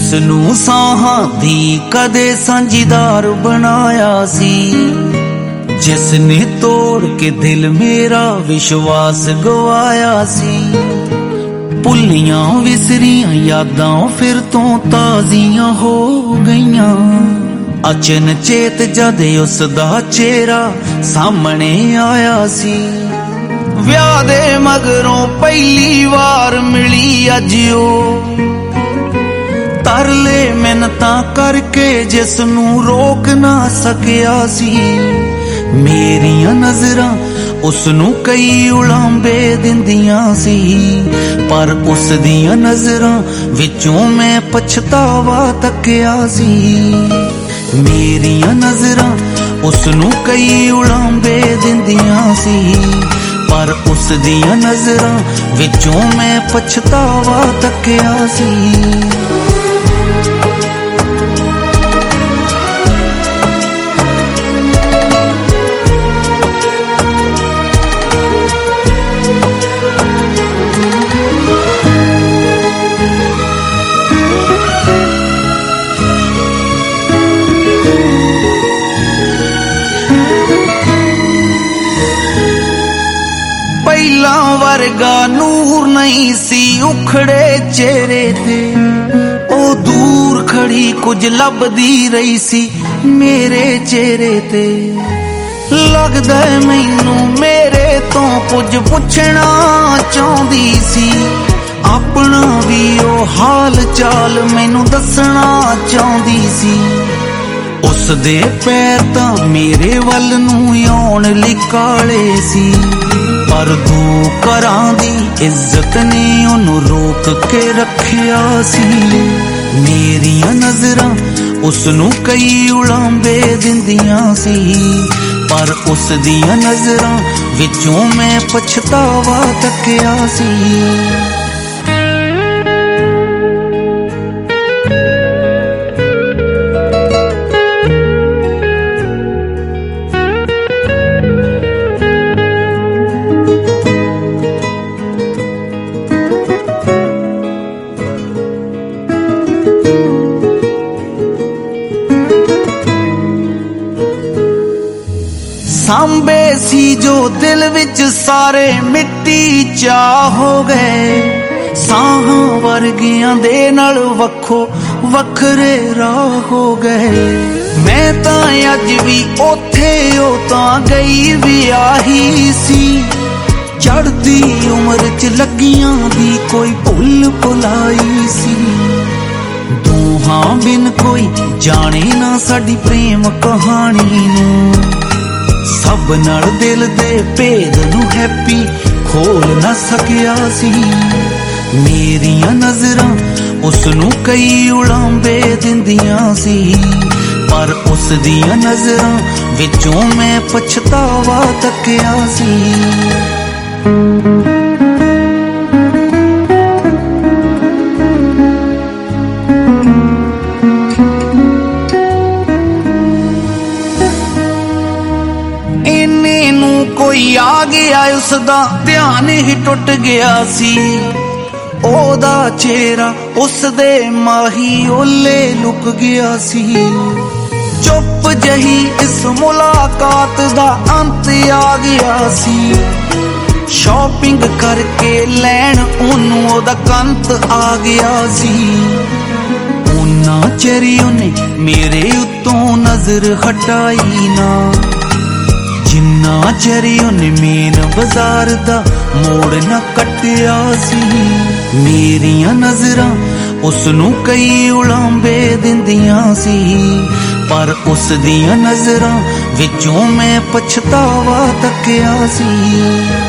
जिसनू साहां दी कदे सांझीदार बनाया सी, जिसने तोड़ के दिल मेरा विश्वास गवाया सी। भुलियां विसरियां यादां फिर तो ताजियां हो गईयां, अचन चेत जद उसदा चेहरा सामने आया सी। विआह दे मगरों पहली वार मिली अज ओ, तरले मिन्नतां करके जिसनू रोक ना सकिया सी। मेरियां नजरां उसनू कई उलांबे दिंदियां सी, पर उस दियां नजरां विचों मैं पछतावा तकिया सी। मेरियां नजरां उसनू कई उलांबे दिंदियां सी, पर उस दियां नजरां विचों मैं पछतावा तकिया सी। पहला वर्गा नूर नहीं सी उखड़े चेहरे थे, ओ दूर खड़ी कुछ लभदी रही सी मेरे चेहरे ते। लगदा मैनू मेरे तो कुछ पुछना चाहती सी, अपना भी ओ हाल चाल मैनू दसना चाहती सी। उस दे पैर तां मेरे वल नू आउण लई काले सी, पर दू घरां दी इज्जत ने ओनू रोक के रखिया सी। मेरियां नजरां उसनू कई उलांबे दिंदियां सी, पर उस दियां नजरां विचों मैं पछतावा तकिया सी। सांबे सी जो दिल विच सारे मिट्टी चा हो गए, साहां वर्गियां दे नाल वखो वखरे राह हो गए। मैं तां अज भी ओथे ओ तां गई विआही सी, चढ़दी उम्र च लगियां दी कोई भुल भुलाई सी। दोहां बिन कोई जाने ना साडी प्रेम कहानी नू, सब नाल दिल दे भेद नू हैप्पी खोल ना सकिया सी। मेरियां नजरां उसनू कई उलांबे दिंदियां सी, पर उस दियां नजरां विचों मैं पछतावा तकिया सी। कोई आ गया उसदा ध्यान ही टुट गया सी, ओदा चेहरा उसदे माही ओले लुक गया सी। चुप जही इस मुलाकात दा अंत आ गया सी, शॉपिंग करके लैन ओनू ओदा कंत आ गया सी। उन्ना चेरी ओने मेरे उत्तों नजर हटाई ना, जिन्ना चेरी ओने मेन बाजार दा मोड़ ना कटिया सी। मेरियां नजरां उसनू कई उलांबे दिंदियां सी, पर उस दियां नजरां विचों मैं पछतावा तकिया सी।